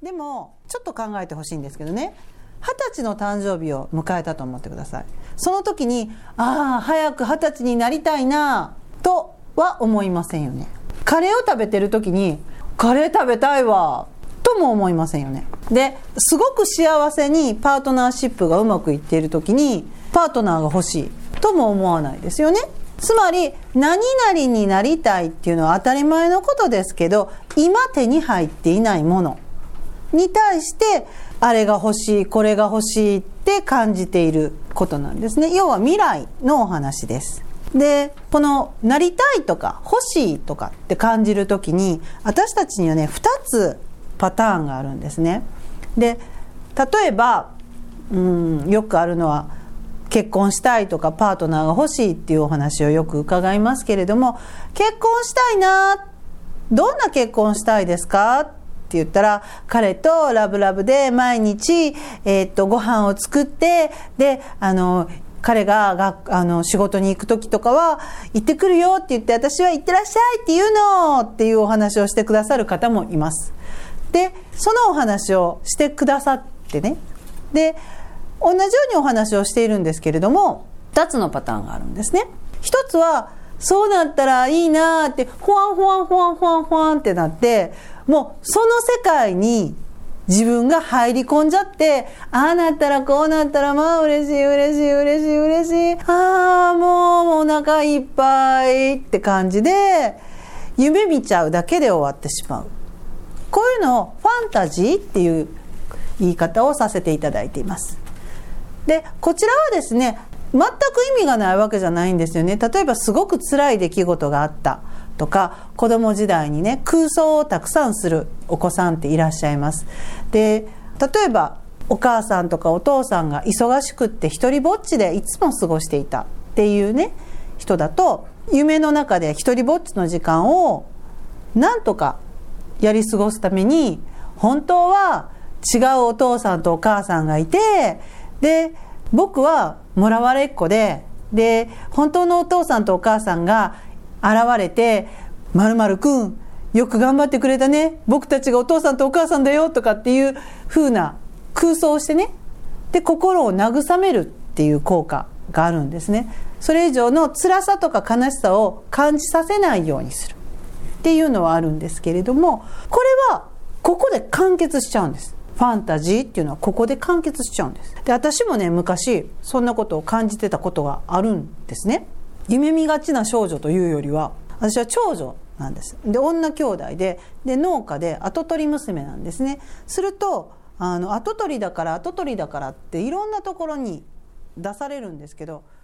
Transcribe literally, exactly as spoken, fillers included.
でもちょっと考えてほしいんですけどね、二十歳の誕生日を迎えたと思ってください。その時にああ早く二十歳になりたいなとは思いませんよね。カレーを食べてる時にカレー食べたいわとも思いませんよね。ですごく幸せにパートナーシップがうまくいっている時にパートナーが欲しいとも思わないですよね。つまり何々になりたいっていうのは当たり前のことですけど、今手に入っていないものに対してあれが欲しいこれが欲しいって感じていることなんですね。要は未来のお話です。でこのなりたいとか欲しいとかって感じるときに私たちにはねふたつパターンがあるんですね。で例えばうんよくあるのは結婚したいとかパートナーが欲しいっていうお話をよく伺いますけれども、結婚したいな、どんな結婚したいですかって言ったら、彼とラブラブで毎日、えー、っとご飯を作って、であの彼ががあの仕事に行く時とかは行ってくるよって言って、私は行ってらっしゃいって言うのっていうお話をしてくださる方もいます。でそのお話をしてくださってね、で同じようにお話をしているんですけれども、ふたつのパターンがあるんですね。ひとつはそうなったらいいなってほわんほわんほわんほわんほわんってなって、もうその世界に自分が入り込んじゃって、ああなったらこうなったらまあ嬉しい嬉しい嬉しい嬉しい、ああもうお腹いっぱいって感じで夢見ちゃうだけで終わってしまう。こういうのをファンタジーっていう言い方をさせていただいています。でこちらはですね、全く意味がないわけじゃないんですよね。例えばすごく辛い出来事があったとか、子供時代にね空想をたくさんするお子さんっていらっしゃいます。で例えばお母さんとかお父さんが忙しくって一人ぼっちでいつも過ごしていたっていうね人だと、夢の中で一人ぼっちの時間をなんとかやり過ごすために、本当は違うお父さんとお母さんがいて、で僕はもらわれっ子で、で本当のお父さんとお母さんが現れて、〇〇くんよく頑張ってくれたね、僕たちがお父さんとお母さんだよとかっていう風な空想をしてね、で心を慰めるっていう効果があるんですね。それ以上の辛さとか悲しさを感じさせないようにするっていうのはあるんですけれども、これはここで完結しちゃうんです。ファンタジーっていうのはここで完結しちゃうんです。で私もね昔そんなことを感じてたことがあるんですね。夢見がちな少女というよりは、私は長女なんです。で女兄弟で、で農家で跡取り娘なんですね。するとあの跡取りだから跡取りだからっていろんなところに出されるんですけど、